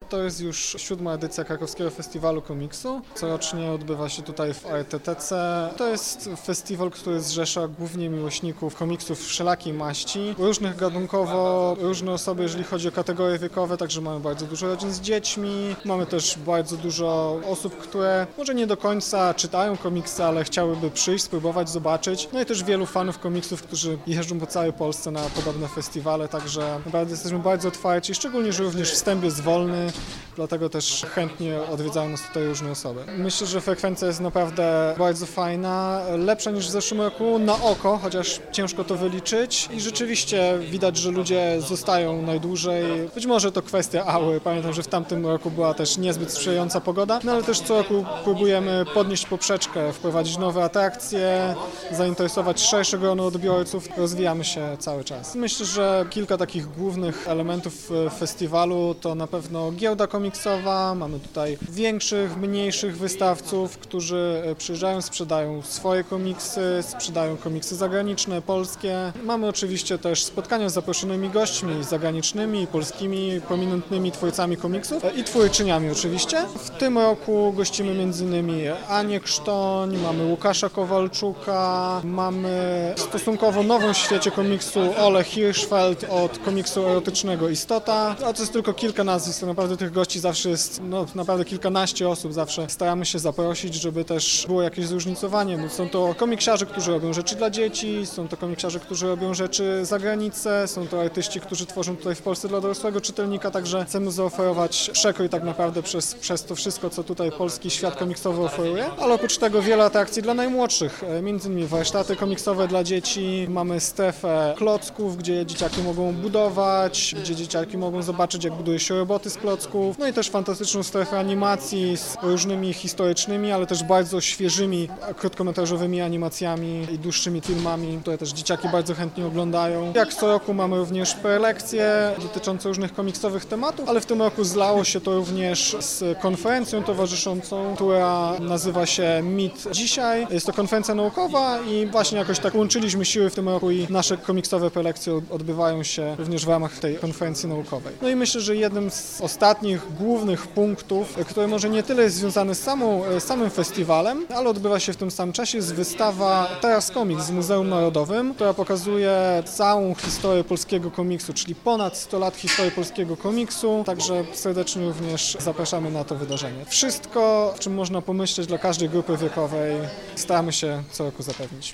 To jest już 7. edycja Krakowskiego Festiwalu Komiksu. Corocznie odbywa się tutaj w ARTTC. To jest festiwal, który zrzesza głównie miłośników komiksów wszelakiej maści, różnych gatunkowo, różne osoby, jeżeli chodzi o kategorie wiekowe, także mamy bardzo dużo rodzin z dziećmi. Mamy też bardzo dużo osób, które może nie do końca czytają komiksy, ale chciałyby przyjść, spróbować, zobaczyć. No i też wielu fanów komiksów, którzy jeżdżą po całej Polsce na podobne festiwale, także naprawdę jesteśmy bardzo otwarci, szczególnie, że również wstęp jest wolny, dlatego też chętnie odwiedzają nas tutaj różne osoby. Myślę, że frekwencja jest naprawdę bardzo fajna, lepsza niż w zeszłym roku na oko, chociaż ciężko to wyliczyć i rzeczywiście widać, że ludzie zostają najdłużej. Być może to kwestia aury. Pamiętam, że w tamtym roku była też niezbyt sprzyjająca pogoda, no ale też co roku próbujemy podnieść poprzeczkę, wprowadzić nowe atrakcje, zainteresować szersze grono odbiorców. Rozwijamy się cały czas. Myślę, że kilka takich głównych elementów festiwalu to na pewno giełda komiksowa. Mamy tutaj większych, mniejszych wystawców, którzy przyjeżdżają, sprzedają swoje komiksy, sprzedają komiksy zagraniczne, polskie. Mamy oczywiście też spotkania z zaproszonymi gośćmi zagranicznymi, polskimi, prominentnymi twórcami komiksów i twórczyniami oczywiście. W tym roku gościmy m.in. Anię Krztoń, mamy Łukasza Kowalczuka, mamy stosunkowo nową w świecie komiksu Olę Hirschfeld od komiksu erotycznego Istota. A to jest tylko kilka nazwisk, to naprawdę tych gości zawsze jest, naprawdę kilkanaście osób zawsze staramy się zaprosić, żeby też było jakieś zróżnicowanie, bo są to komiksiarze, którzy robią rzeczy dla dzieci, są to komiksiarze, którzy robią rzeczy za granicę, są to artyści, którzy tworzą tutaj w Polsce dla dorosłego czytelnika, także chcemy zaoferować przekrój tak naprawdę przez to wszystko, co tutaj polski świat komiksowy oferuje, ale oprócz tego wiele atrakcji dla najmłodszych, m.in. warsztaty komiksowe dla dzieci, mamy strefę klocków, gdzie dzieciaki mogą budować, gdzie dzieciaki mogą zobaczyć, jak buduje się roboty z klocków, no i też fantastyczną strefę animacji z różnymi historycznymi, ale też bardzo świeżymi, krótkometrażowymi animacjami i dłuższymi filmami, które też dzieciaki bardzo chętnie oglądają. Jak co roku mamy również prelekcje dotyczące różnych komiksowych tematów, ale w tym roku zlało się to również z konferencją towarzyszącą, która nazywa się Meet Dzisiaj. Jest to konferencja naukowa i właśnie jakoś tak łączyliśmy siły w tym roku i nasze komiksowe prelekcje odbywają się również w ramach tej konferencji naukowej. No i myślę, że jednym z ostatnich głównych punktów, który może nie tyle jest związany z samym festiwalem, ale odbywa się w tym samym czasie, jest wystawa Teraz Komiks w Muzeum Narodowym, która pokazuje całą historię polskiego komiksu, czyli ponad 100 lat historii polskiego komiksu, także serdecznie również zapraszamy na to wydarzenie. Wszystko, o czym można pomyśleć dla każdej grupy wiekowej, staramy się co roku zapewnić.